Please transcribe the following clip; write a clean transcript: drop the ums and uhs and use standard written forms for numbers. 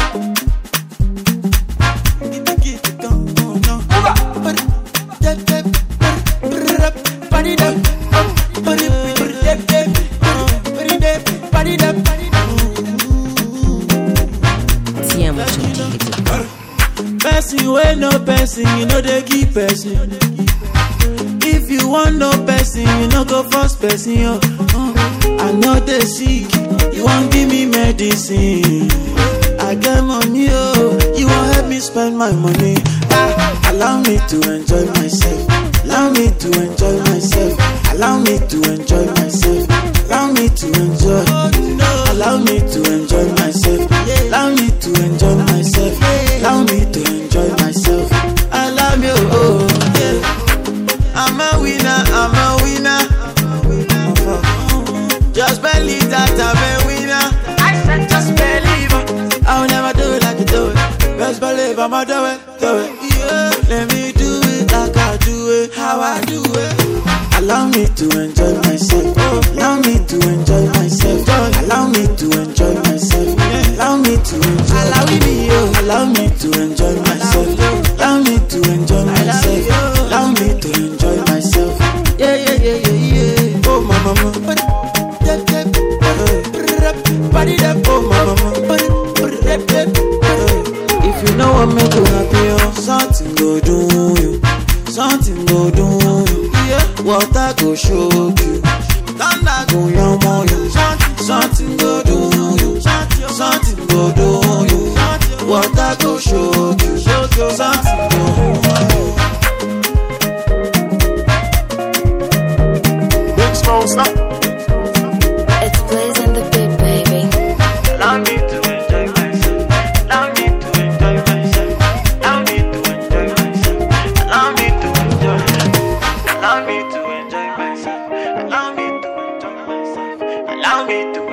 Person wey no person, you know they give person. If you want no person, you no go force person. Yo. I know they sick, you won't give me medicine. I get money, oh, you won't help me spend my money. Allow me to enjoy myself. Allow me to enjoy myself. Allow me to enjoy myself. Allow me to enjoy. Allow me to enjoy myself. Allow me to enjoy myself. Allow me to enjoy myself. I love you, oh yeah. I'm a winner, I'm a winner. Just believe that I'm a winner. I said just believe. I'll never do it like you do it. Just believe I'ma do it, do it. Yeah, let me do it like I do it, how I do it. Allow me to enjoy myself. Allow me to enjoy myself. Allow me to enjoy myself. Allow me to enjoy. Allow me to enjoy myself. Allow me to enjoy myself. Allow me to enjoy myself. Yeah, yeah, yeah, yeah, yeah. Oh my mama. Oh my mama. If you know what make you happy, something go do you. Something go do you. Yeah. Water go show you. Thunder go yamo you. Something go do you. Something go do you. Water go show you. Something go do you. Big Smoke, stop. It's blazing the beat, baby. Allow me to enjoy myself. Allow me to enjoy myself. Allow me to enjoy myself. Allow me to enjoy. Allow me to enjoy myself. Allow me to enjoy myself. Allow me to